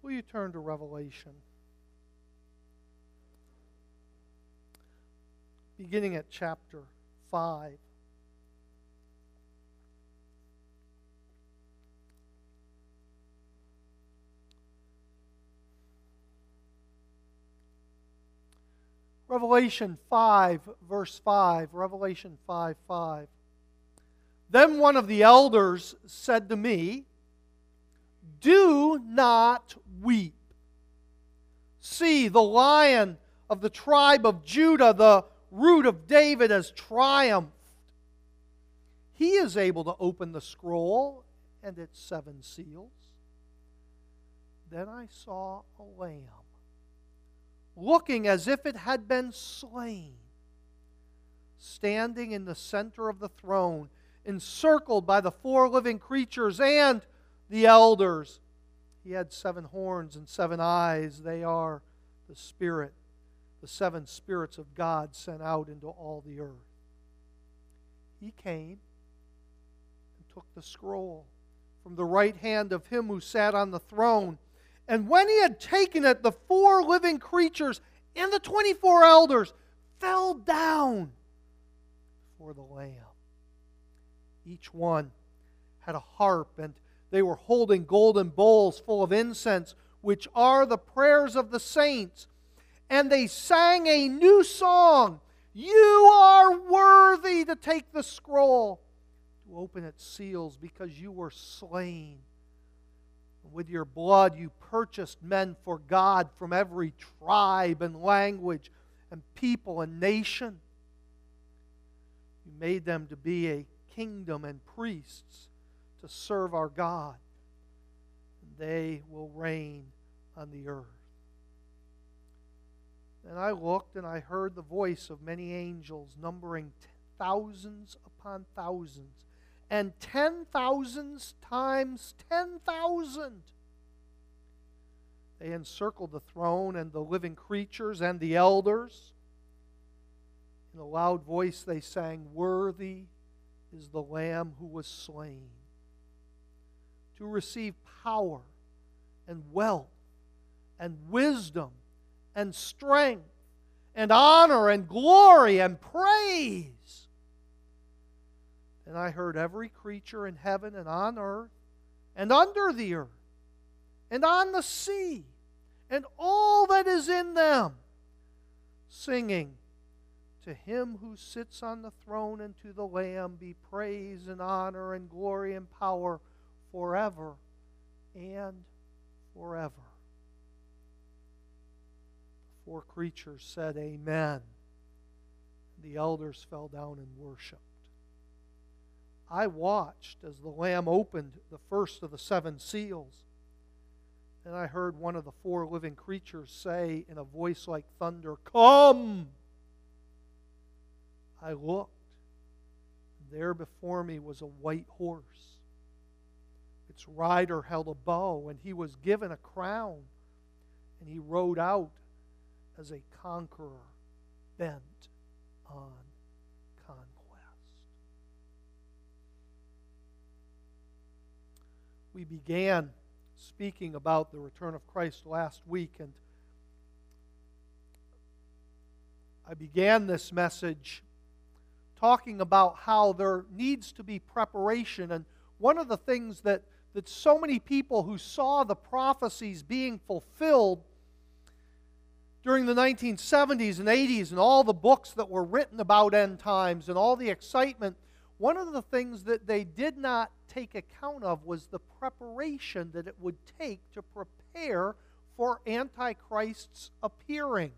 Will you turn to Revelation? Beginning at chapter 5. Revelation 5, verse 5. Revelation 5:5. Then one of the elders said to me, "Do not weep. See, the Lion of the tribe of Judah, the Root of David, has triumphed. He is able to open the scroll and its 7 seals." Then I saw a lamb, looking as if it had been slain, standing in the center of the throne, encircled by the 4 living creatures and the elders. He had 7 horns and 7 eyes. They are the the 7 spirits of God sent out into all the earth. He came and took the scroll from the right hand of him who sat on the throne. And when he had taken it, the 4 living creatures and the 24 elders fell down before the Lamb. Each one had a harp, and they were holding golden bowls full of incense, which are the prayers of the saints. And they sang a new song. You are worthy to take the scroll, to open its seals, because you were slain. With your blood you purchased men for God from every tribe and language and people and nation. You made them to be a kingdom and priests to serve our God. And they will reign on the earth. And I looked and I heard the voice of many angels, numbering thousands upon thousands, and 10,000s times 10,000. They encircled the throne and the living creatures and the elders. In a loud voice they sang, "Worthy is the Lamb who was slain to receive power and wealth and wisdom and strength and honor and glory and praise." And I heard every creature in heaven and on earth and under the earth and on the sea and all that is in them, singing, "To Him who sits on the throne and to the Lamb be praise and honor and glory and power forever and forever." The 4 creatures said, "Amen." The elders fell down and worshipped. I watched as the Lamb opened the first of the 7 seals. And I heard one of the 4 living creatures say in a voice like thunder, "Come!" I looked, and there before me was a white horse. Its rider held a bow, and he was given a crown, and he rode out as a conqueror bent on conquest. We began speaking about the return of Christ last week, and I began this message talking about how there needs to be preparation. And one of the things that so many people who saw the prophecies being fulfilled during the 1970s and 80s and all the books that were written about end times and all the excitement, one of the things that they did not take account of was the preparation that it would take to prepare for Antichrist's appearing.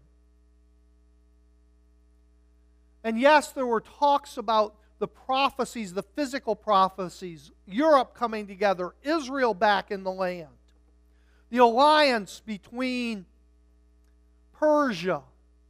And yes, there were talks about the prophecies, the physical prophecies, Europe coming together, Israel back in the land, the alliance between Persia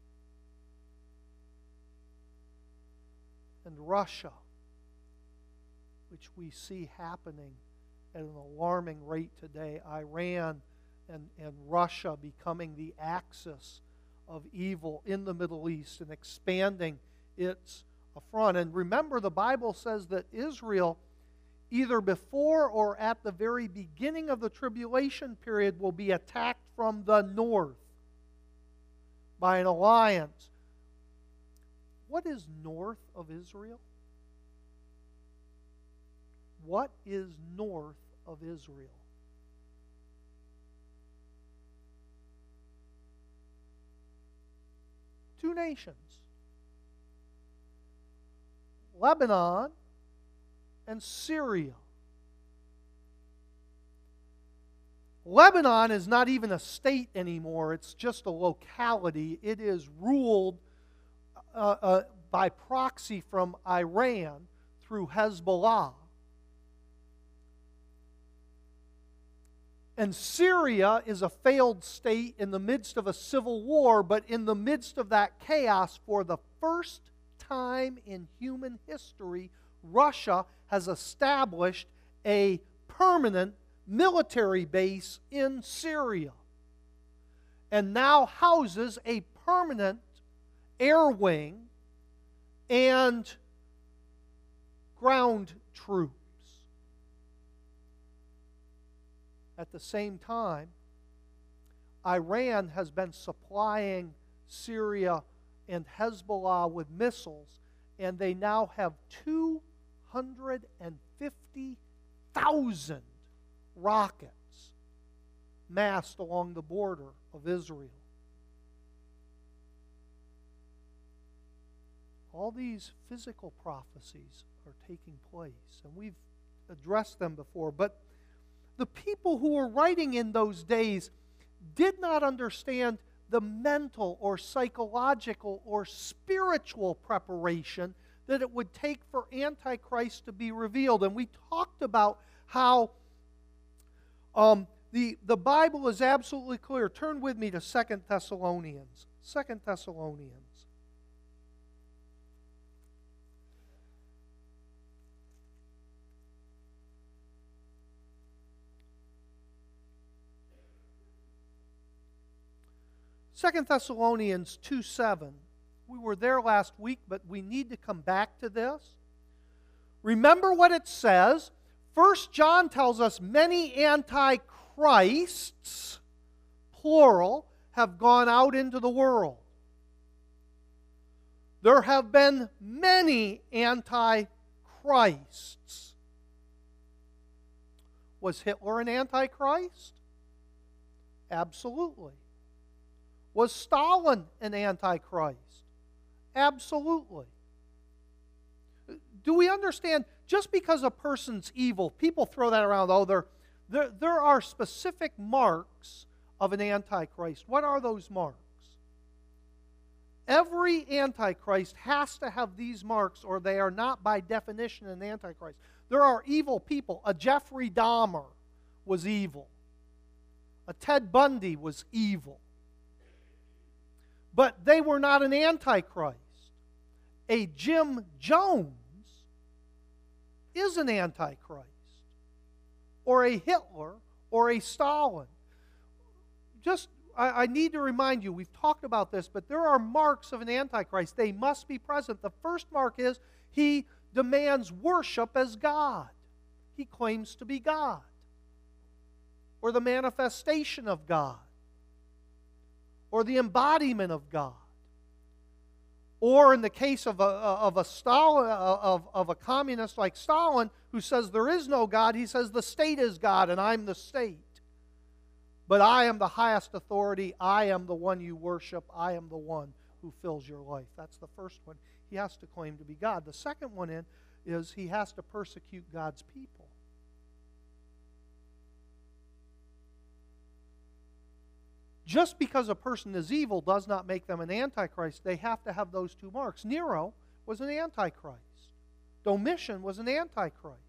and Russia, which we see happening at an alarming rate today. Iran and Russia becoming the axis of evil in the Middle East and expanding its front. And remember, the Bible says that Israel either before or at the very beginning of the tribulation period, will be attacked from the north by an alliance. What is north of Israel? What is north of Israel? Two nations. Lebanon and Syria. Lebanon is not even a state anymore. It's just a locality. It is ruled by proxy from Iran through Hezbollah. And Syria is a failed state in the midst of a civil war, but in the midst of that chaos, for the first time in human history, Russia has established a permanent military base in Syria and now houses a permanent air wing and ground troops. At the same time, Iran has been supplying Syria and Hezbollah with missiles, and they now have 250,000 rockets massed along the border of Israel. All these physical prophecies are taking place, and we've addressed them before, but the people who were writing in those days did not understand the mental or psychological or spiritual preparation that it would take for Antichrist to be revealed. And we talked about how the Bible is absolutely clear. Turn with me to 2 Thessalonians. 2 Thessalonians. Second Thessalonians 2:7. We were there last week, but we need to come back to this. Remember what it says. 1 John tells us many antichrists, plural, have gone out into the world. There have been many antichrists. Was Hitler an antichrist? Absolutely. Was Stalin an antichrist? Absolutely. Do we understand, just because a person's evil, people throw that around, there are specific marks of an antichrist. What are those marks? Every antichrist has to have these marks, or they are not by definition an antichrist. There are evil people. A Jeffrey Dahmer was evil. A Ted Bundy was evil. But they were not an antichrist. A Jim Jones is an antichrist. Or a Hitler, or a Stalin. I need to remind you, we've talked about this, but there are marks of an antichrist. They must be present. The first mark is he demands worship as God. He claims to be God, or the manifestation of God, or the embodiment of God. Or in the case of a Stalin, of a communist like Stalin, who says there is no God, he says the state is God and I'm the state. But I am the highest authority. I am the one you worship. I am the one who fills your life. That's the first one. He has to claim to be God. The second one is he has to persecute God's people. Just because a person is evil does not make them an antichrist. They have to have those two marks. Nero was an antichrist. Domitian was an antichrist.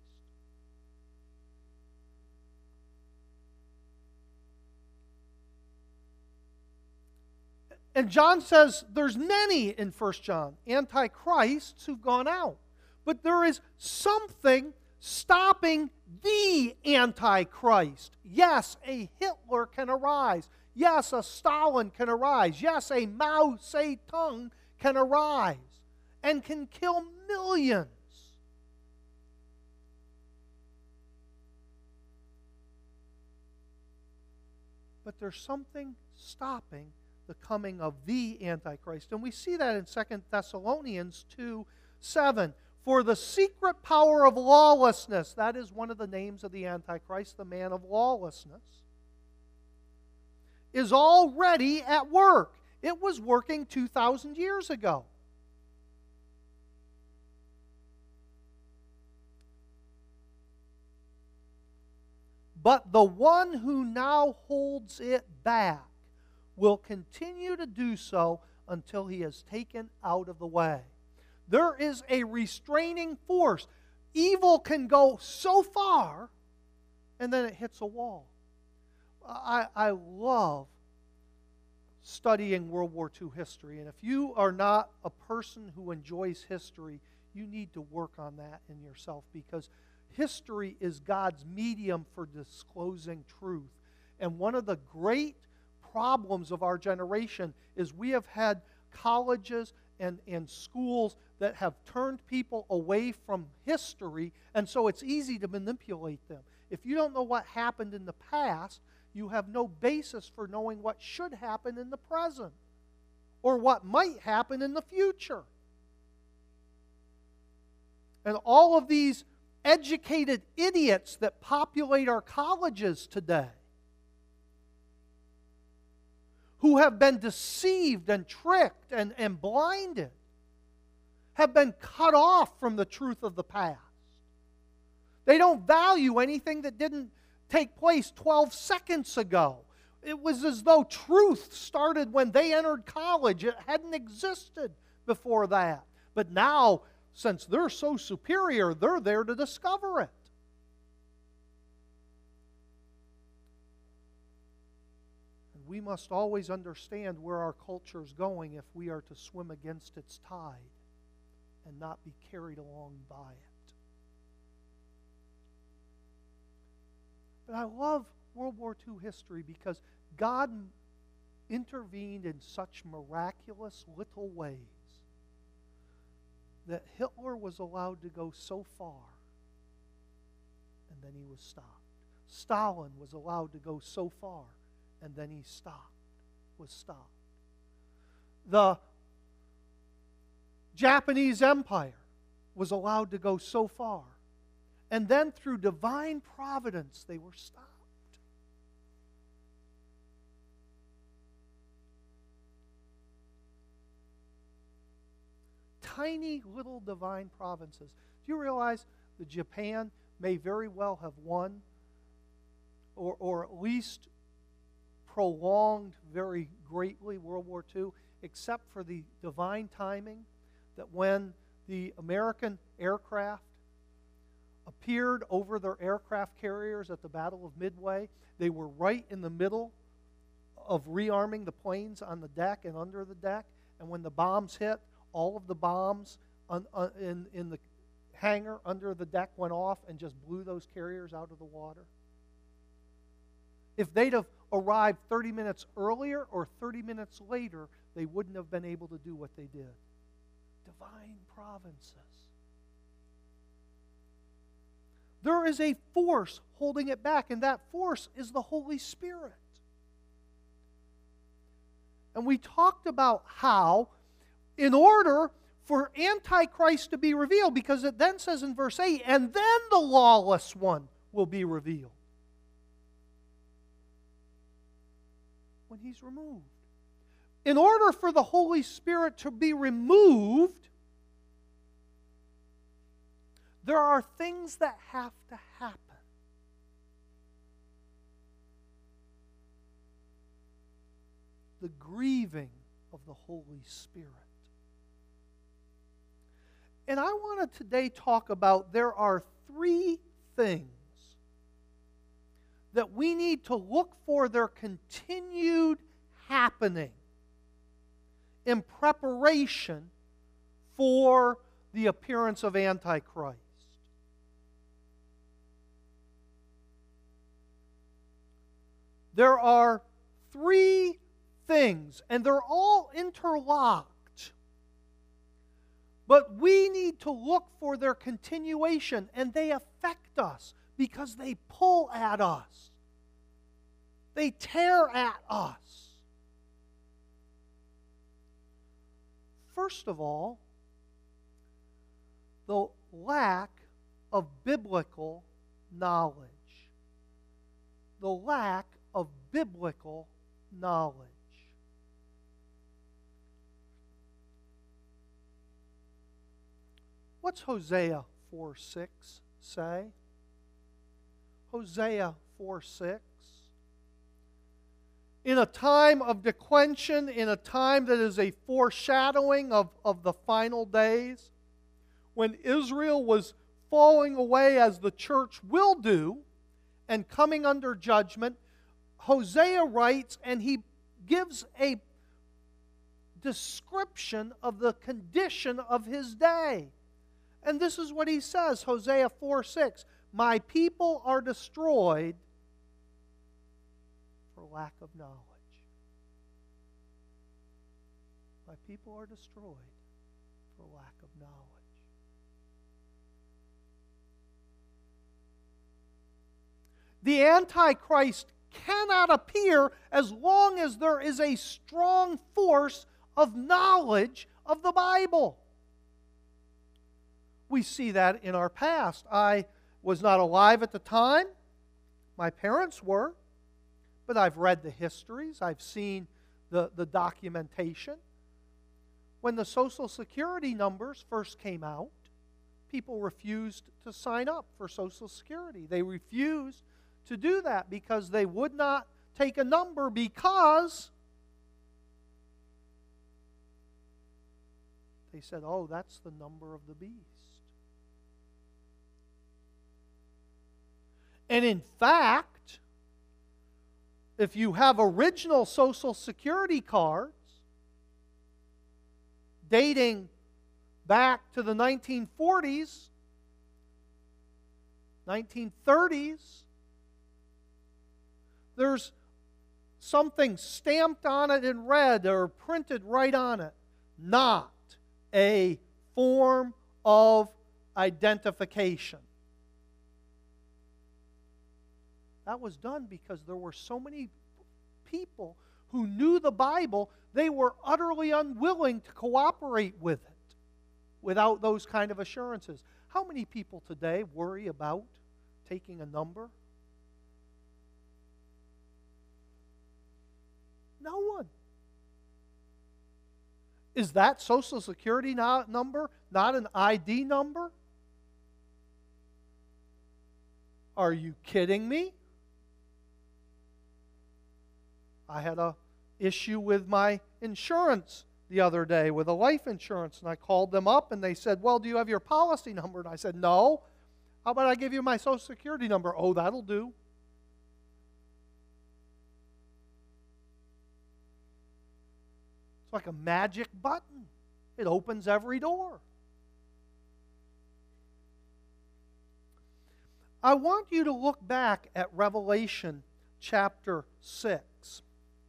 And John says there's many in 1 John, antichrists who've gone out. But there is something stopping the antichrist. Yes, a Hitler can arise. Yes, a Stalin can arise. Yes, a Mao Zedong can arise and can kill millions. but there's something stopping the coming of the Antichrist. And we see that in 2 Thessalonians 2:7. For the secret power of lawlessness, that is one of the names of the Antichrist, the man of lawlessness, is already at work. It was working 2,000 years ago. But the one who now holds it back will continue to do so until he is taken out of the way. There is a restraining force. Evil can go so far, and then it hits a wall. I love studying World War II history, and if you are not a person who enjoys history, you need to work on that in yourself, because history is God's medium for disclosing truth. And one of the great problems of our generation is we have had colleges and schools that have turned people away from history, and so it's easy to manipulate them. If you don't know what happened in the past, you have no basis for knowing what should happen in the present or what might happen in the future. And all of these educated idiots that populate our colleges today, who have been deceived and tricked and blinded, have been cut off from the truth of the past. They don't value anything that didn't take place 12 seconds ago. It was as though truth started when they entered college. It hadn't existed before that. But now, since they're so superior, they're there to discover it. And we must always understand where our culture is going if we are to swim against its tide and not be carried along by it. But I love World War II history because God intervened in such miraculous little ways that Hitler was allowed to go so far, and then he was stopped. Stalin was allowed to go so far, and then he was stopped. The Japanese Empire was allowed to go so far, and then through divine providence they were stopped. Tiny little divine provinces. Do you realize that Japan may very well have won or at least prolonged very greatly World War II, except for the divine timing that when the American aircraft appeared over their aircraft carriers at the Battle of Midway, they were right in the middle of rearming the planes on the deck and under the deck, and when the bombs hit, all of the bombs in the hangar under the deck went off and just blew those carriers out of the water. If they'd have arrived 30 minutes earlier or 30 minutes later, they wouldn't have been able to do what they did. Divine provinces. There is a force holding it back, and that force is the Holy Spirit. And we talked about how, in order for Antichrist to be revealed, because it then says in verse 8, and then the lawless one will be revealed. When he's removed. In order for the Holy Spirit to be removed, there are things that have to happen. The grieving of the Holy Spirit. And I want to today talk about there are three things that we need to look for their continued happening in preparation for the appearance of Antichrist. There are three things, and they're all interlocked. But we need to look for their continuation, and they affect us because they pull at us. They tear at us. First of all, the lack of biblical knowledge. The lack of biblical knowledge. What's Hosea 4:6 say? Hosea 4:6. In a time of declension, in a time that is a foreshadowing of the final days, when Israel was falling away as the church will do and coming under judgment, Hosea writes and he gives a description of the condition of his day. And this is what he says, Hosea 4:6, "My people are destroyed for lack of knowledge." My people are destroyed for lack of knowledge. The Antichrist cannot appear as long as there is a strong force of knowledge of the Bible. We see that in our past. I was not alive at the time. My parents were. But I've read the histories. I've seen the documentation. When the Social Security numbers first came out, people refused to sign up for Social Security. They refused to do that because they would not take a number because they said, "Oh, that's the number of the beast." And in fact, if you have original Social Security cards dating back to the 1940s, 1930s, there's something stamped on it in red or printed right on it. Not a form of identification. That was done because there were so many people who knew the Bible, they were utterly unwilling to cooperate with it without those kind of assurances. How many people today worry about taking a number? No one. Is that Social Security number not an ID number? Are you kidding me? I had an issue with my insurance the other day, with a life insurance, and I called them up and they said, "Well, do you have your policy number?" And I said, "No." "How about I give you my Social Security number?" "Oh, that'll do." It's like a magic button. It opens every door. I want you to look back at Revelation chapter 6.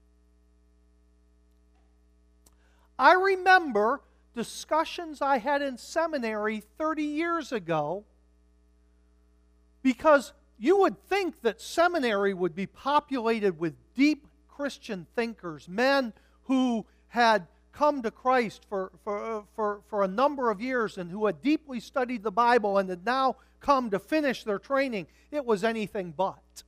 I remember discussions I had in seminary 30 years ago, because you would think that seminary would be populated with deep Christian thinkers, men who had come to Christ for a number of years and who had deeply studied the Bible and had now come to finish their training. It was anything but.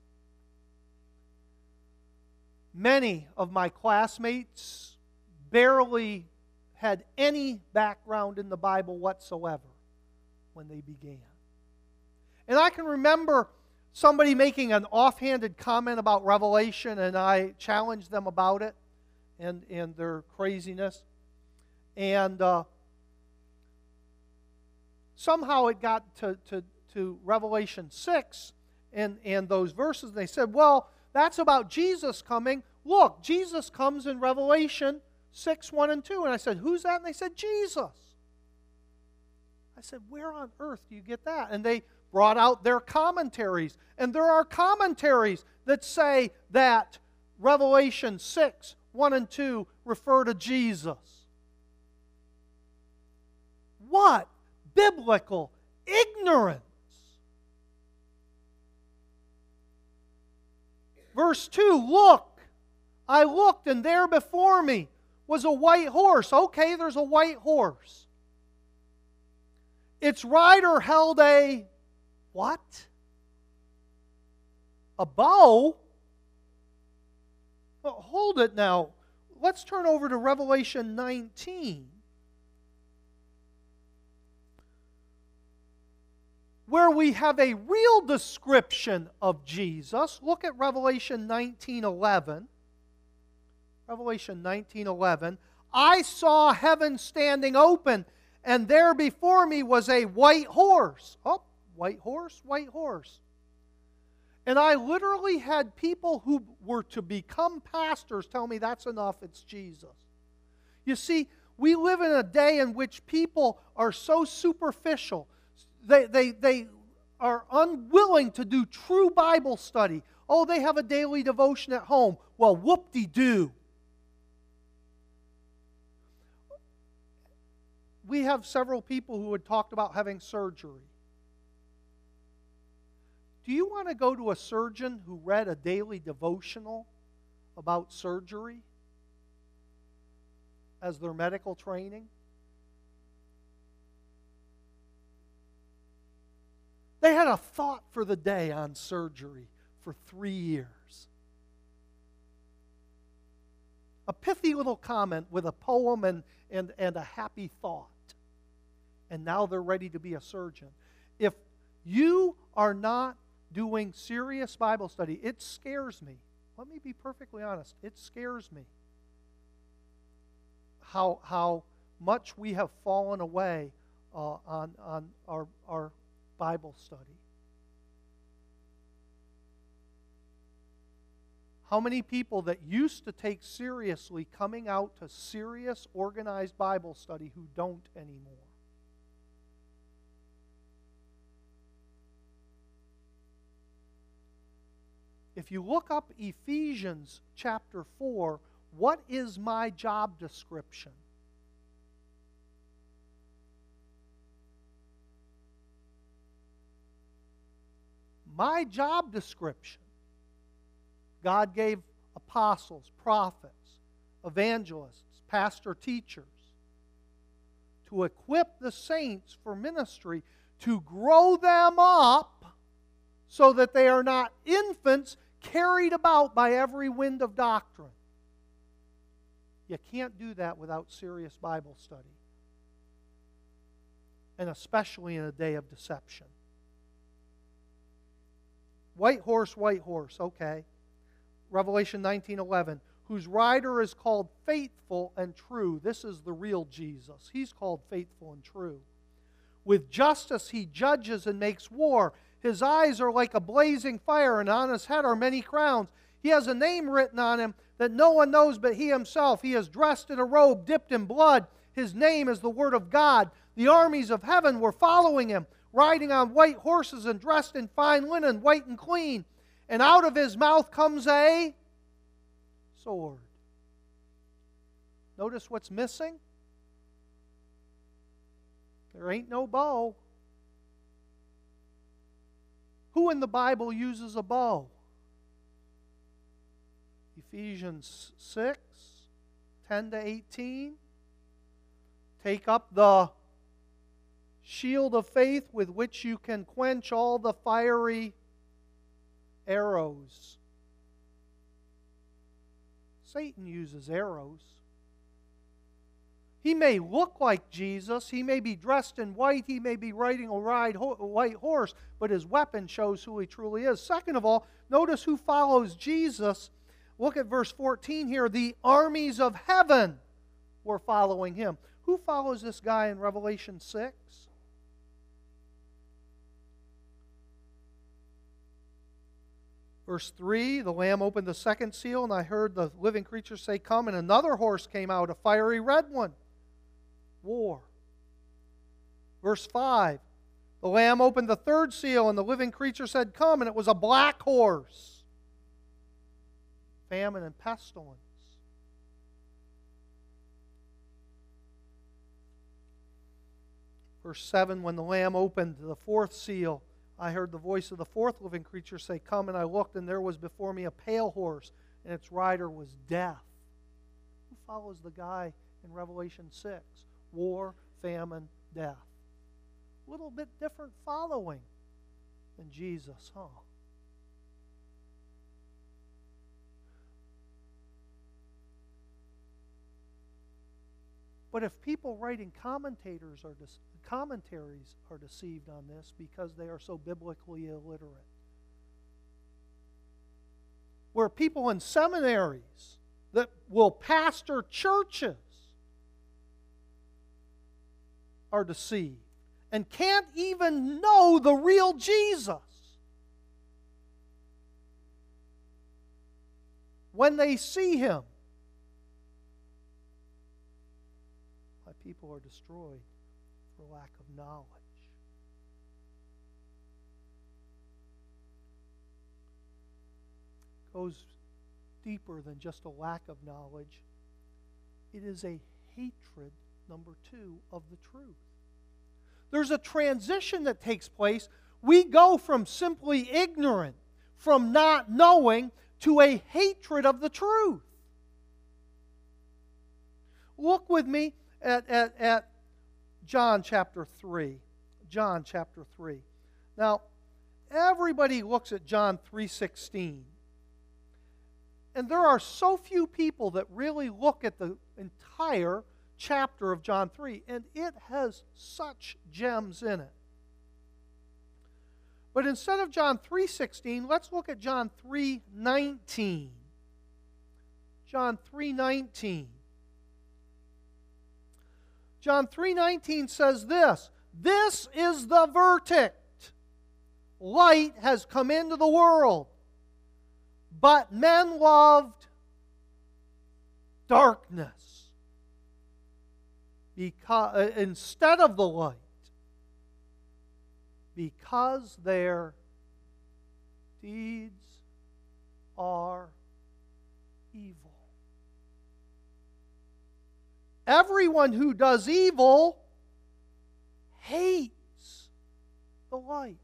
Many of my classmates barely had any background in the Bible whatsoever when they began. And I can remember somebody making an offhanded comment about Revelation, and I challenged them about it and their craziness. And somehow it got to Revelation 6 and those verses, and they said, "Well, that's about Jesus coming. Look, Jesus comes in Revelation 6, 1 and 2. And I said, "Who's that?" And they said, "Jesus." I said, "Where on earth do you get that?" And they brought out their commentaries. And there are commentaries that say that Revelation 6, 1 and 2 refer to Jesus. What biblical ignorance! Verse 2, look, I looked, and there before me was a white horse. Okay, there's a white horse. Its rider held a what? A bow? Well, hold it now. Let's turn over to Revelation 19, where we have a real description of Jesus. Look at Revelation 19:11. Revelation 19:11. I saw heaven standing open, and there before me was a white horse. Oh, white horse, white horse. And I literally had people who were to become pastors tell me that's enough, it's Jesus. You see, we live in a day in which people are so superficial. They are unwilling to do true Bible study. Oh, they have a daily devotion at home. Well, whoop-de-doo. We have several people who had talked about having surgery. Do you want to go to a surgeon who read a daily devotional about surgery as their medical training? They had a thought for the day on surgery for 3 years. A pithy little comment with a poem and a happy thought. And now they're ready to be a surgeon. If you are not doing serious Bible study, it scares me. Let me be perfectly honest. It scares me how much we have fallen away on our Bible study. How many people that used to take seriously coming out to serious, organized Bible study who don't anymore? If you look up Ephesians chapter 4, what is my job description? My job description. God gave apostles, prophets, evangelists, pastor teachers to equip the saints for ministry, to grow them up so that they are not infants carried about by every wind of doctrine. You can't do that without serious Bible study. And especially in a day of deception. White horse, okay. Revelation 19:11, whose rider is called faithful and true. This is the real Jesus. He's called faithful and true. With justice he judges and makes war. His eyes are like a blazing fire, and on his head are many crowns. He has a name written on him that no one knows but he himself. He is dressed in a robe dipped in blood. His name is the Word of God. The armies of heaven were following him, riding on white horses and dressed in fine linen, white and clean. And out of his mouth comes a sword. Notice what's missing? There ain't no bow. Who in the Bible uses a bow? Ephesians 6, 10 to 18. Take up the shield of faith with which you can quench all the fiery arrows. Satan uses arrows. He may look like Jesus, he may be dressed in white, he may be riding a white horse, but his weapon shows who he truly is. Second of all, notice who follows Jesus. Look at verse 14 here. The armies of heaven were following him. Who follows this guy in Revelation 6? Verse 3, the Lamb opened the second seal, and I heard the living creature say, "Come," and another horse came out, a fiery red one. War. Verse 5, the Lamb opened the third seal, and the living creature said, "Come," and it was a black horse. Famine and pestilence. Verse 7, when the Lamb opened the fourth seal, I heard the voice of the fourth living creature say, "Come," and I looked, and there was before me a pale horse, and its rider was Death. Who follows the guy in Revelation 6? War, famine, death. A little bit different following than Jesus, huh? But if people writing commentaries are deceived on this because they are so biblically illiterate, where people in seminaries that will pastor churches are deceived and can't even know the real Jesus, when they see Him, my people are destroyed for lack of knowledge. It goes deeper than just a lack of knowledge. It is a hatred, number two, of the truth. There's a transition that takes place. We go from simply ignorant, from not knowing, to a hatred of the truth. Look with me at John chapter 3. John chapter 3. Now, everybody looks at John 3:16. And there are so few people that really look at the entire chapter of John 3, and it has such gems in it. But instead of John 3:16, let's look at John 3:19. John 3:19. John 3:19 says this, "This is the verdict. Light has come into the world, but men loved darkness instead of the light, because their deeds are evil." Everyone who does evil hates the light.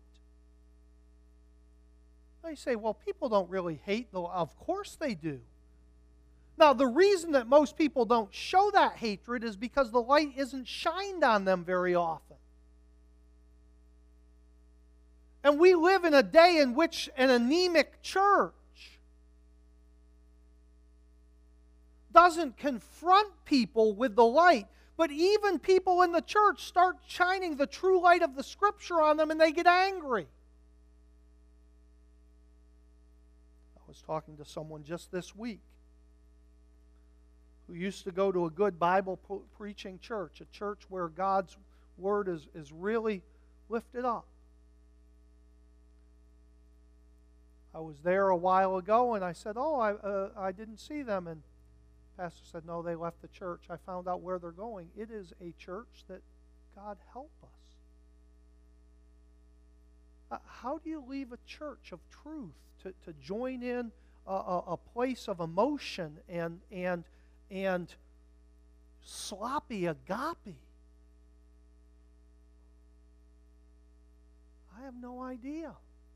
Now you say, well, people don't really hate the light. Of course they do. Now, the reason that most people don't show that hatred is because the light isn't shined on them very often. And we live in a day in which an anemic church doesn't confront people with the light, but even people in the church start shining the true light of the Scripture on them and they get angry. I was talking to someone just this week who used to go to a good Bible preaching church, a church where God's Word is really lifted up. I was there a while ago and I said, I didn't see them. And the pastor said, no, they left the church. I found out where they're going. It is a church that God help us. How do you leave a church of truth to join in a place of emotion and sloppy agape? I have no idea.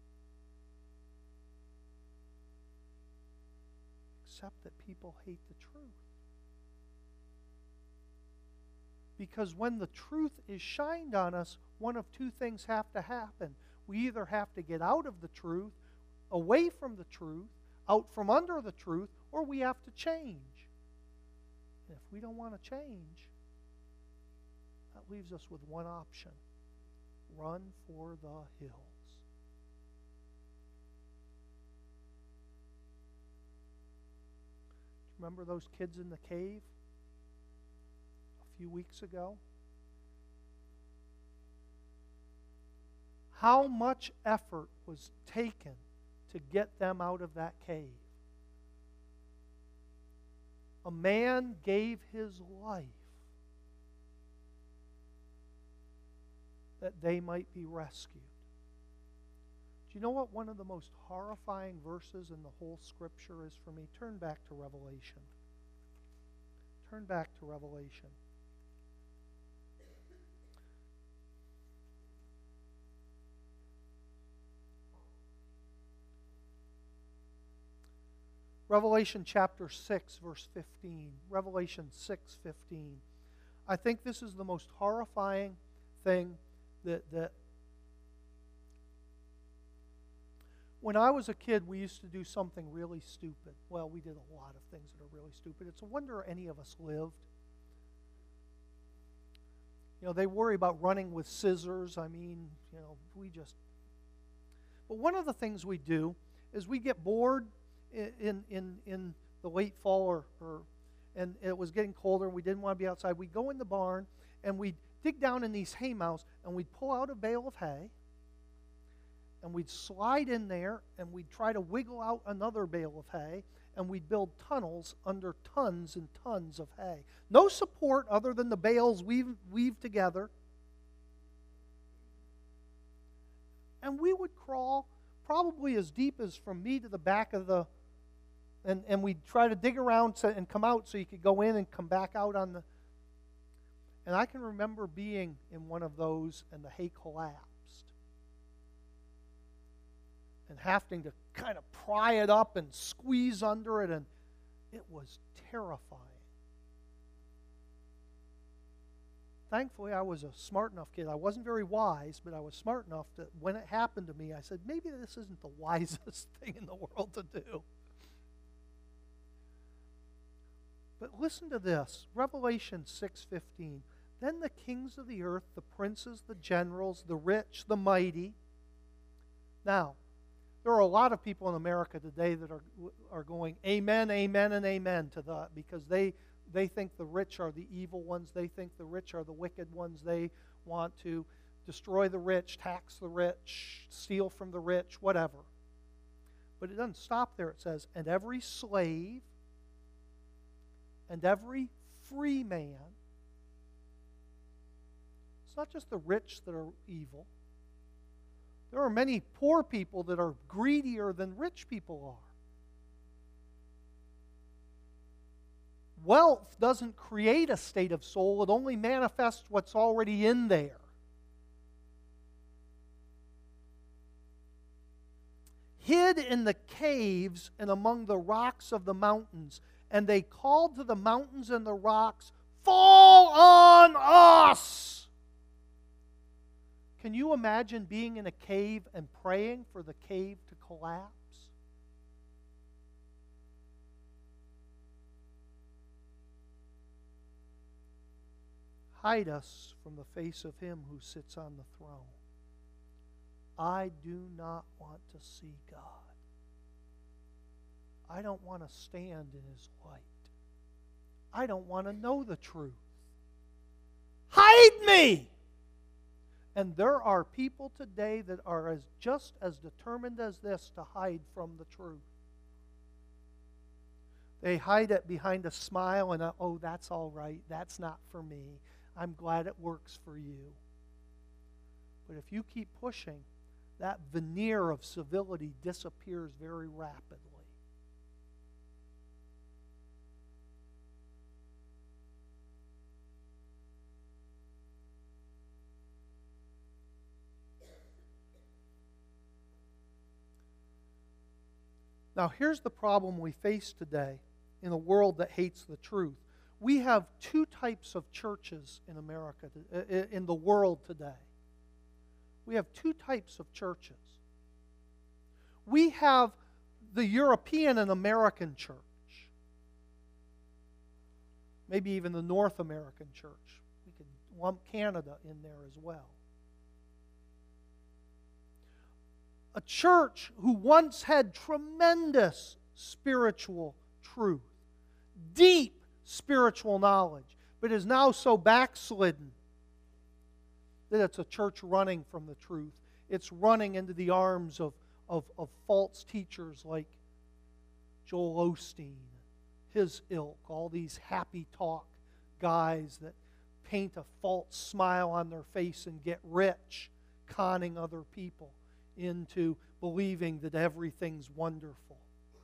Except that people hate the truth. Because when the truth is shined on us, one of two things have to happen. We either have to get out of the truth, away from the truth, out from under the truth, or we have to change. And if we don't want to change, that leaves us with one option: run for the hills. Remember those kids in the cave a few weeks ago? How much effort was taken to get them out of that cave? A man gave his life that they might be rescued. Do you know what one of the most horrifying verses in the whole Scripture is for me? Turn back to Revelation. Turn back to Revelation. Revelation chapter 6, verse 15. Revelation 6:15. I think this is the most horrifying thing that when I was a kid, we used to do something really stupid. Well, we did a lot of things that are really stupid. It's a wonder any of us lived. You know, they worry about running with scissors. I mean, you know, But one of the things we do is we get bored in the late fall and it was getting colder and we didn't want to be outside. We'd go in the barn and we'd dig down in these hay mows and we'd pull out a bale of hay and we'd slide in there and we'd try to wiggle out another bale of hay and we'd build tunnels under tons and tons of hay. No support other than the bales weaved together. And we would crawl probably as deep as from me to the back of the... And we'd try to dig around and come out so you could go in and come back out on the... And I can remember being in one of those and the hay collapsed. And having to kind of pry it up and squeeze under it, and it was terrifying. Thankfully, I was a smart enough kid. I wasn't very wise, but I was smart enough that when it happened to me, I said, maybe this isn't the wisest thing in the world to do. But listen to this, Revelation 6:15. Then the kings of the earth, the princes, the generals, the rich, the mighty. Now, there are a lot of people in America today that are going, amen, amen, and amen to that, because they think the rich are the evil ones. They think the rich are the wicked ones. They want to destroy the rich, tax the rich, steal from the rich, whatever. But it doesn't stop there. It says, and every slave and every free man. It's not just the rich that are evil. There are many poor people that are greedier than rich people are. Wealth doesn't create a state of soul. It only manifests what's already in there. Hid in the caves and among the rocks of the mountains. And they called to the mountains and the rocks, fall on us! Can you imagine being in a cave and praying for the cave to collapse? Hide us from the face of him who sits on the throne. I do not want to see God. I don't want to stand in his light. I don't want to know the truth. Hide me! And there are people today that are just as determined as this to hide from the truth. They hide it behind a smile and oh, that's all right. That's not for me. I'm glad it works for you. But if you keep pushing, that veneer of civility disappears very rapidly. Now, here's the problem we face today in a world that hates the truth. We have two types of churches in America, in the world today. We have two types of churches. We have the European and American church, maybe even the North American church. We could lump Canada in there as well. A church who once had tremendous spiritual truth, deep spiritual knowledge, but is now so backslidden that it's a church running from the truth. It's running into the arms of false teachers like Joel Osteen, his ilk, all these happy talk guys that paint a false smile on their face and get rich, conning other people into believing that everything's wonderful.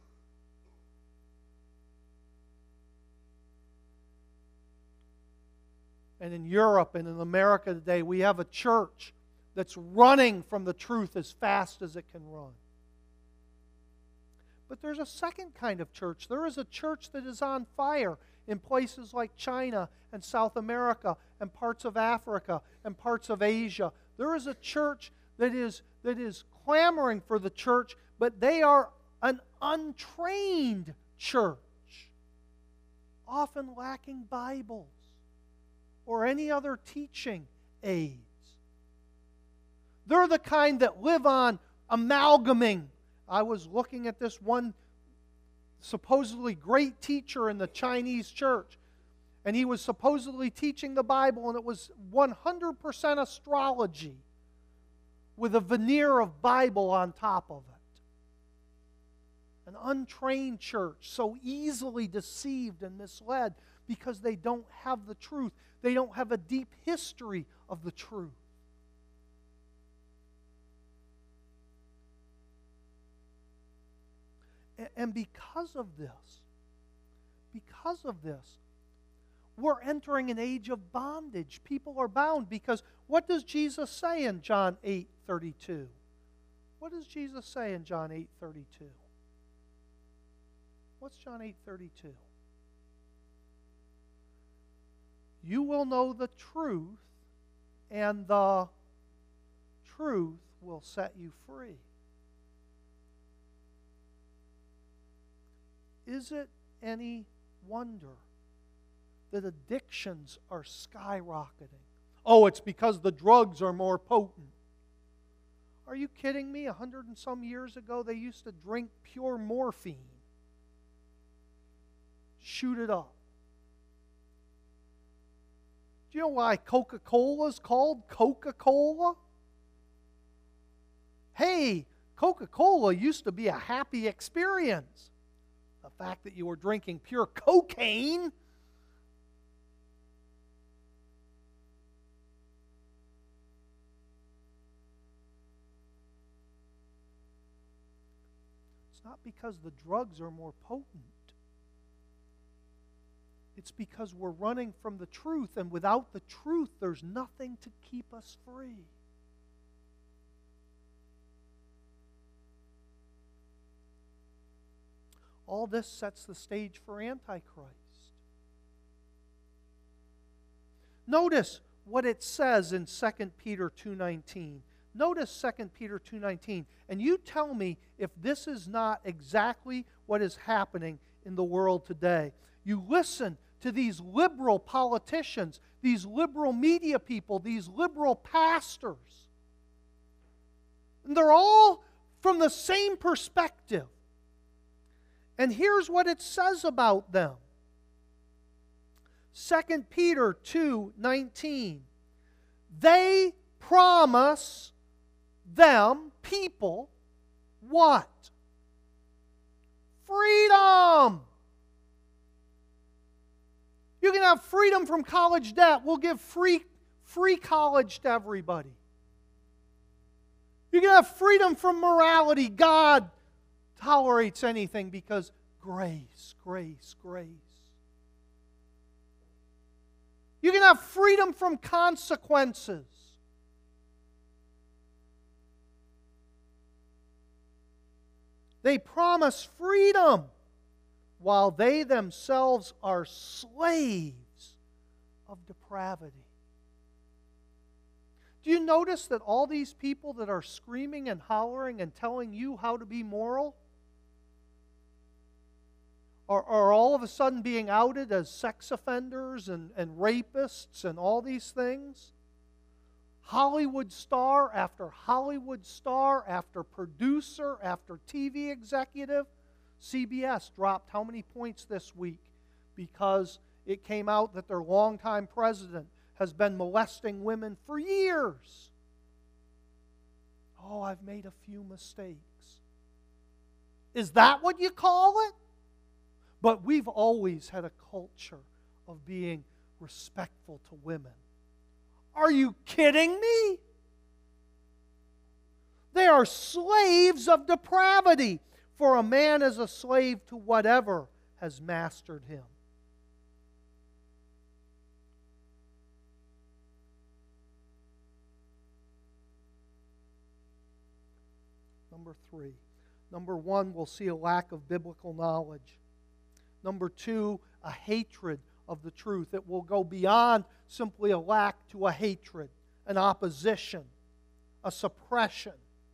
And in Europe and in America today, we have a church that's running from the truth as fast as it can run. But there's a second kind of church. There is a church that is on fire in places like China and South America and parts of Africa and parts of Asia. There is a church that is clamoring for the church, but they are an untrained church, often lacking Bibles or any other teaching aids. They're the kind that live on amalgaming. I was looking at this one supposedly great teacher in the Chinese church, and he was supposedly teaching the Bible, and it was 100% astrology with a veneer of Bible on top of it. An untrained church, so easily deceived and misled because they don't have the truth. They don't have a deep history of the truth. And because of this, we're entering an age of bondage. People are bound because what does Jesus say in John 8:32? What does Jesus say in John 8:32? What's John 8:32? You will know the truth, and the truth will set you free. Is it any wonder that addictions are skyrocketing? Oh, it's because the drugs are more potent. Are you kidding me? 100 and some years ago, they used to drink pure morphine. Shoot it up. Do you know why Coca-Cola is called Coca-Cola? Hey, Coca-Cola used to be a happy experience. The fact that you were drinking pure cocaine. It's not because the drugs are more potent. It's because we're running from the truth, and without the truth, there's nothing to keep us free. All this sets the stage for Antichrist. Notice what it says in 2 Peter 2:19. Notice 2 Peter 2:19. And you tell me if this is not exactly what is happening in the world today. You listen to these liberal politicians, these liberal media people, these liberal pastors. And they're all from the same perspective. And here's what it says about them. 2 Peter 2:19. They promise them, people, what? Freedom. You can have freedom from college debt. We'll give free college to everybody. You can have freedom from morality. God tolerates anything because grace, grace, grace. You can have freedom from consequences. They promise freedom while they themselves are slaves of depravity. Do you notice that all these people that are screaming and hollering and telling you how to be moral are all of a sudden being outed as sex offenders and rapists and all these things? Hollywood star after Hollywood star after producer after TV executive. CBS dropped how many points this week because it came out that their longtime president has been molesting women for years. Oh, I've made a few mistakes. Is that what you call it? But we've always had a culture of being respectful to women. Are you kidding me? They are slaves of depravity, for a man is a slave to whatever has mastered him. Number 3, Number one, we'll see a lack of biblical knowledge. Number two, a hatred of the truth. It will go beyond simply a lack to a hatred, an opposition, a suppression.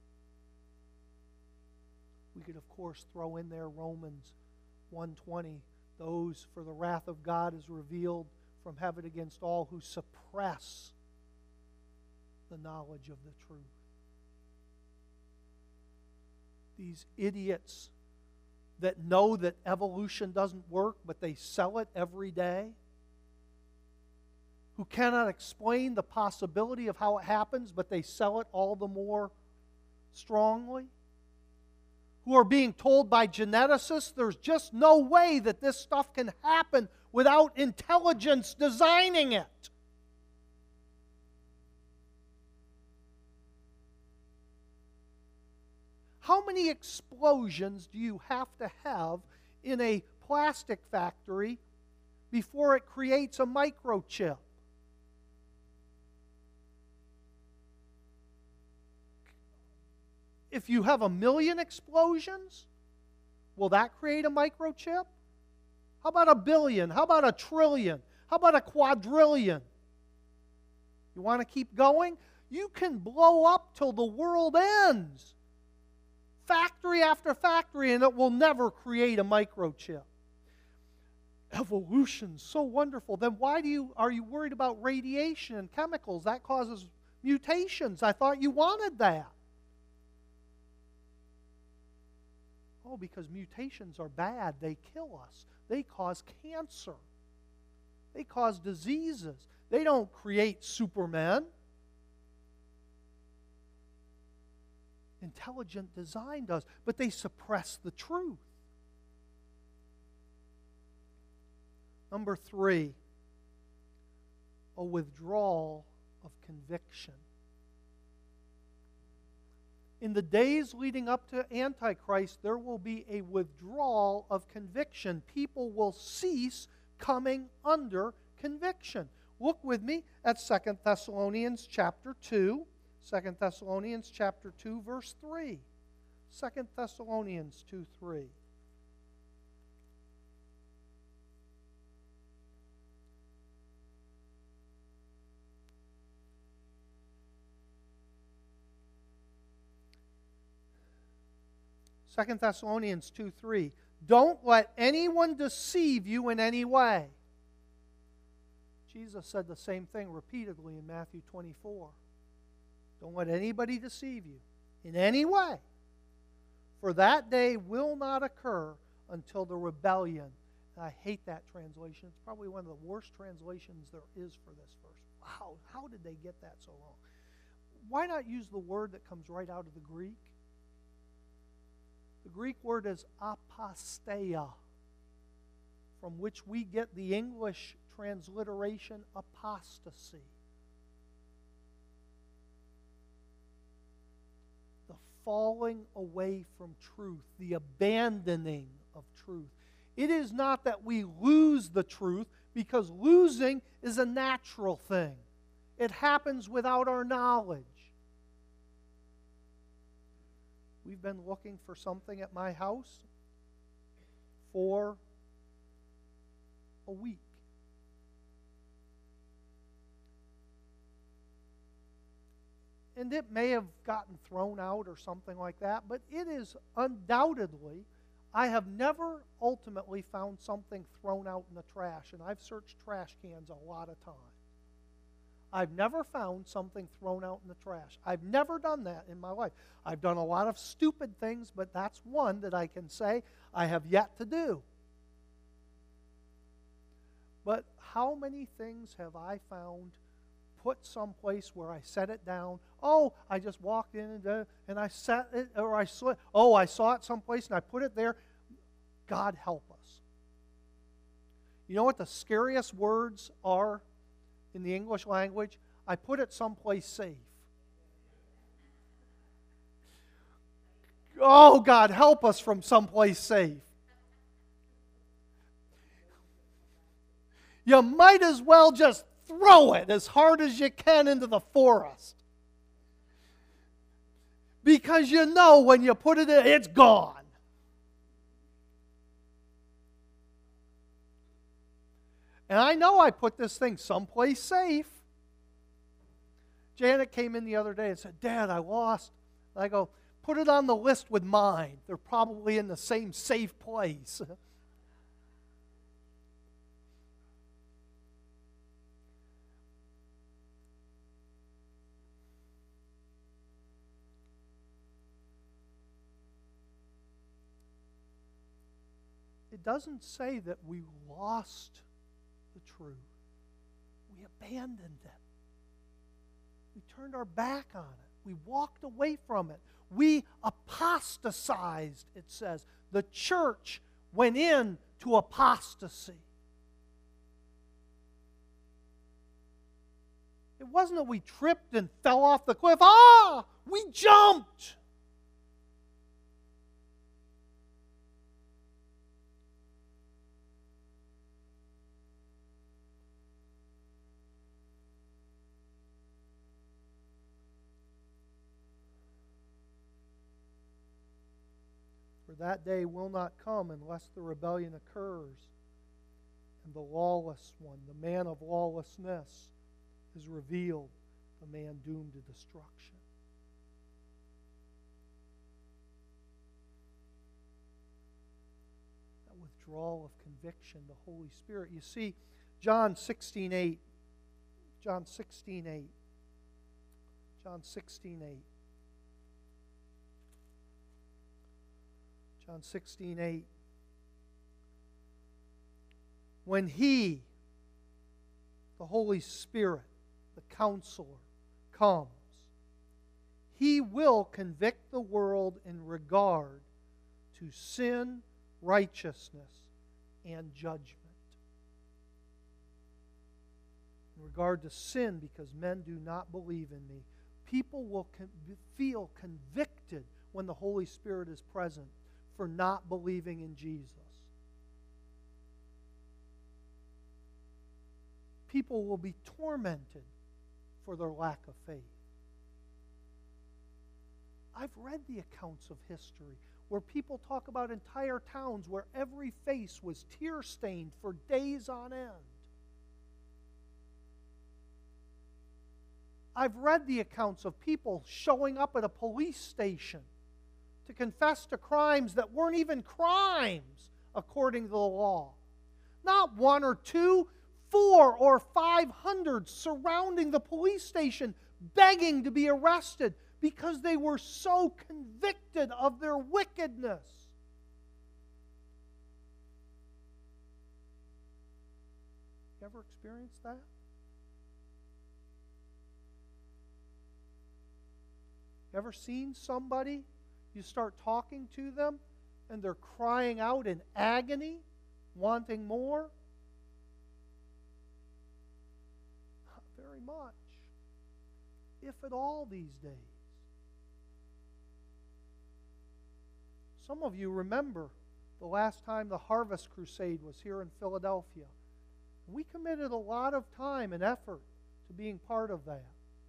We could, of course, throw in there Romans 1:20. Those for the wrath of God is revealed from heaven against all who suppress the knowledge of the truth. These idiots that know that evolution doesn't work, but they sell it every day, who cannot explain the possibility of how it happens, but they sell it all the more strongly, who are being told by geneticists there's just no way that this stuff can happen without intelligence designing it. How many explosions do you have to have in a plastic factory before it creates a microchip? If you have 1,000,000 explosions, will that create a microchip? How about 1,000,000,000? How about 1,000,000,000,000? How about 1,000,000,000,000? You want to keep going? You can blow up till the world ends. Factory after factory, and it will never create a microchip. Evolution's so wonderful. Then why are you worried about radiation and chemicals? That causes mutations. I thought you wanted that. Oh, because mutations are bad. They kill us. They cause cancer. They cause diseases. They don't create supermen. Intelligent design does, but they suppress the truth. Number three, a withdrawal of conviction. In the days leading up to Antichrist, there will be a withdrawal of conviction. People will cease coming under conviction. Look with me at 2 Thessalonians chapter 2. 2 Thessalonians chapter 2, verse 3. 2 Thessalonians 2:3. Second Thessalonians 2:3. Don't let anyone deceive you in any way. Jesus said the same thing repeatedly in Matthew 24. Don't let anybody deceive you in any way. For that day will not occur until the rebellion. And I hate that translation. It's probably one of the worst translations there is for this verse. Wow, how did they get that so wrong? Why not use the word that comes right out of the Greek? The Greek word is aposteia, from which we get the English transliteration apostasy. The falling away from truth, the abandoning of truth. It is not that we lose the truth, because losing is a natural thing. It happens without our knowledge. We've been looking for something at my house for a week. And it may have gotten thrown out or something like that, but it is undoubtedly, I have never ultimately found something thrown out in the trash, and I've searched trash cans a lot of times. I've never found something thrown out in the trash. I've never done that in my life. I've done a lot of stupid things, but that's one that I can say I have yet to do. But how many things have I found put someplace where I set it down? Oh, I just walked in and I set it, or I saw it someplace and I put it there. God help us. You know what the scariest words are in the English language? I put it someplace safe. Oh, God, help us from someplace safe. You might as well just throw it as hard as you can into the forest. because you know when you put it in, it's gone. And I know I put this thing someplace safe. Janet came in the other day and said, Dad, I lost. I go, put it on the list with mine. They're probably in the same safe place. It doesn't say that we lost the truth. We abandoned it. We turned our back on it. We walked away from it. We apostatized, it says. The church went into apostasy. It wasn't that we tripped and fell off the cliff. We jumped. That day will not come unless the rebellion occurs and the lawless one, the man of lawlessness, is revealed, the man doomed to destruction. That withdrawal of conviction, the Holy Spirit. You see, John 16:8. John 16:8. John 16:8. John 16:8. When He, the Holy Spirit, the Counselor, comes, He will convict the world in regard to sin, righteousness, and judgment. In regard to sin, because men do not believe in me. People will feel convicted when the Holy Spirit is present for not believing in Jesus. People will be tormented for their lack of faith. I've read the accounts of history where people talk about entire towns where every face was tear-stained for days on end. I've read the accounts of people showing up at a police station to confess to crimes that weren't even crimes according to the law. Not one or two, 400 or 500 surrounding the police station begging to be arrested because they were so convicted of their wickedness. You ever experienced that? You ever seen somebody? You start talking to them, and they're crying out in agony, wanting more? Not very much, if at all, these days. Some of you remember the last time the Harvest Crusade was here in Philadelphia. We committed a lot of time and effort to being part of that.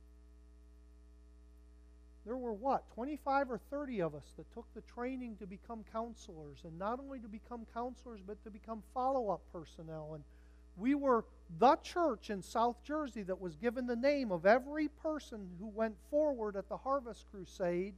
There were 25 or 30 of us that took the training to become counselors, and not only to become counselors, but to become follow-up personnel. And we were the church in South Jersey that was given the name of every person who went forward at the Harvest Crusade.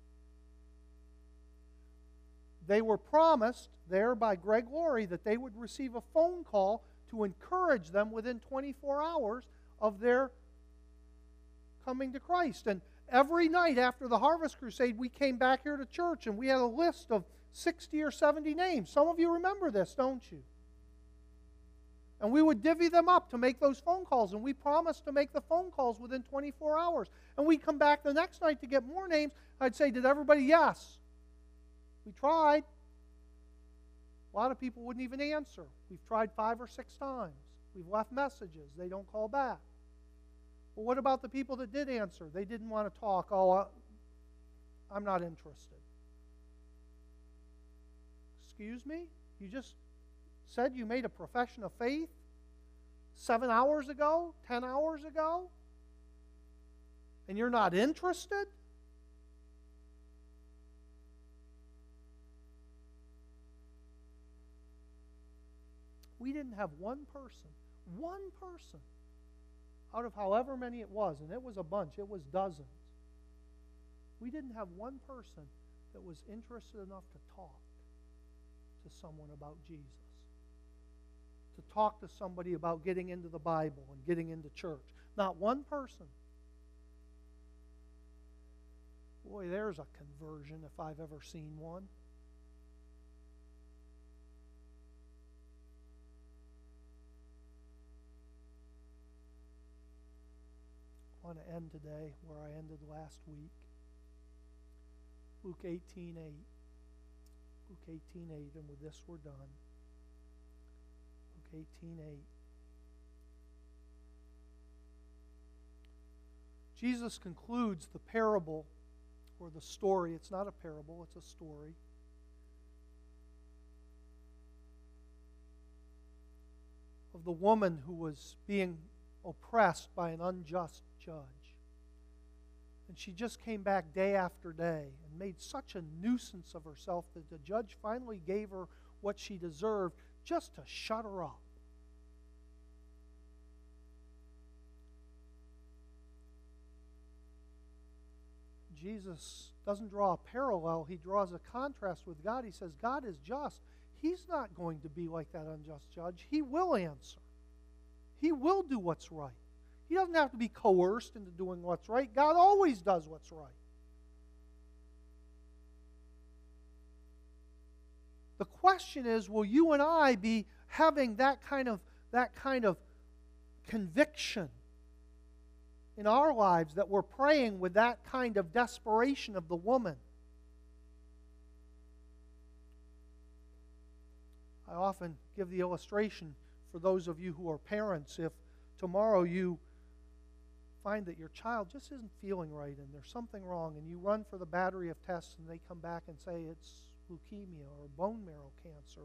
They were promised there by Greg Laurie that they would receive a phone call to encourage them within 24 hours of their coming to Christ. And every night after the Harvest Crusade, we came back here to church, and we had a list of 60 or 70 names. Some of you remember this, don't you? And we would divvy them up to make those phone calls, and we promised to make the phone calls within 24 hours. And we'd come back the next night to get more names. I'd say, did everybody? Yes. We tried. A lot of people wouldn't even answer. We've tried 5 or 6 times. We've left messages. They don't call back. Well, what about the people that did answer? They didn't want to talk. I'm not interested. Excuse me? You just said you made a profession of faith 7 hours ago, 10 hours ago, and you're not interested? we didn't have one person out of however many it was, and it was a bunch, it was dozens. We didn't have one person that was interested enough to talk to someone about Jesus, to talk to somebody about getting into the Bible and getting into church. Not one person. Boy, there's a conversion if I've ever seen one. I want to end today where I ended last week. Luke 18:8. Luke 18:8, and with this we're done. Luke 18:8. Jesus concludes the parable, or the story. It's not a parable, it's a story. Of the woman who was being oppressed by an unjust judge. And she just came back day after day and made such a nuisance of herself that the judge finally gave her what she deserved just to shut her up. Jesus doesn't draw a parallel, he draws a contrast with God. He says, God is just. He's not going to be like that unjust judge. He will answer. He will do what's right. He doesn't have to be coerced into doing what's right. God always does what's right. The question is, will you and I be having that kind of conviction in our lives, that we're praying with that kind of desperation of the woman? I often give the illustration for those of you who are parents. If tomorrow you find that your child just isn't feeling right and there's something wrong, and you run for the battery of tests and they come back and say it's leukemia or bone marrow cancer,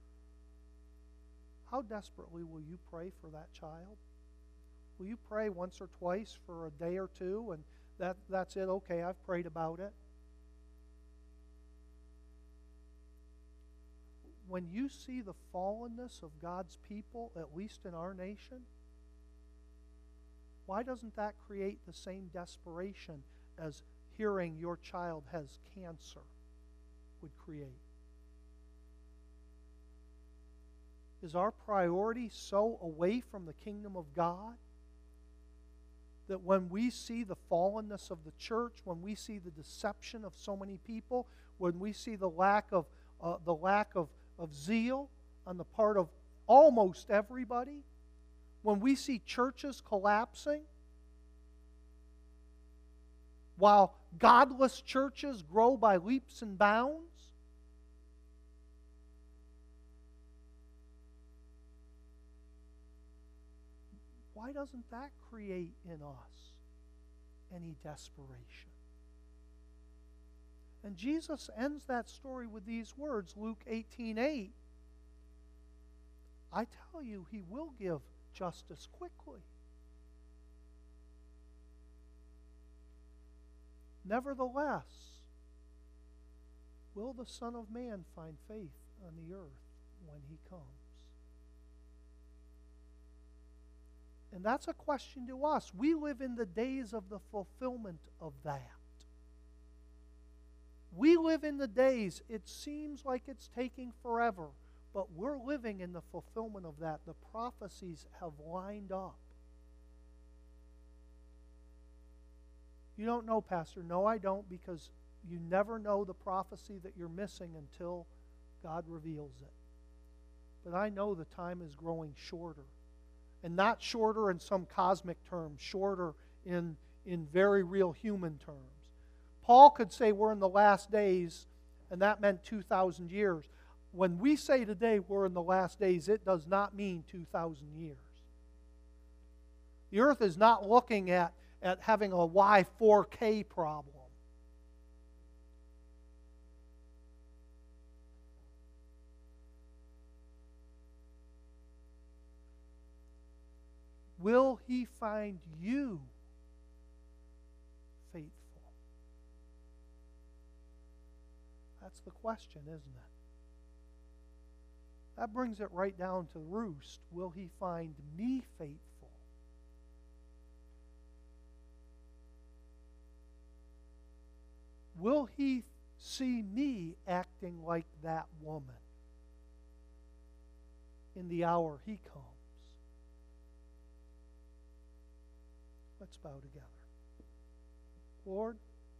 how desperately will you pray for that child? Will you pray once or twice for a day or two and that's it? Okay, I've prayed about it. When you see the fallenness of God's people, at least in our nation, why doesn't that create the same desperation as hearing your child has cancer would create? Is our priority so away from the kingdom of God that when we see the fallenness of the church, when we see the deception of so many people, when we see the lack of zeal on the part of almost everybody, when we see churches collapsing, while godless churches grow by leaps and bounds, why doesn't that create in us any desperation? And Jesus ends that story with these words, Luke 18:8. I tell you, He will give justice quickly. Nevertheless, will the Son of Man find faith on the earth when He comes? And that's a question to us. We live in the days of the fulfillment of that. We live in the days, it seems like it's taking forever, but we're living in the fulfillment of that. The prophecies have lined up. You don't know, Pastor. No, I don't, because you never know the prophecy that you're missing until God reveals it. But I know the time is growing shorter. And not shorter in some cosmic terms, shorter in very real human terms. Paul could say we're in the last days, and that meant 2,000 years. When we say today we're in the last days, it does not mean 2,000 years. The earth is not looking at having a Y4K problem. Will He find you faithful? That's the question, isn't it? That brings it right down to the roost. Will he find me faithful? Will he see me acting like that woman in the hour he comes? Let's bow together. Lord,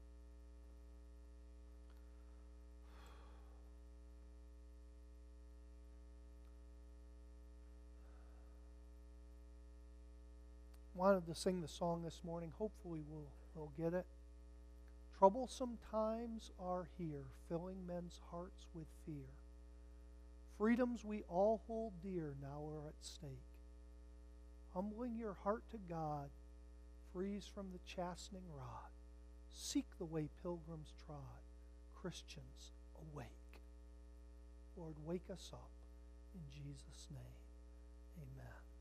wanted to sing the song this morning. Hopefully we'll get it. Troublesome times are here, filling men's hearts with fear. Freedoms we all hold dear now are at stake. Humbling your heart to God, freeze from the chastening rod. Seek the way pilgrims trod. Christians, awake. Lord, wake us up. In Jesus' name, amen.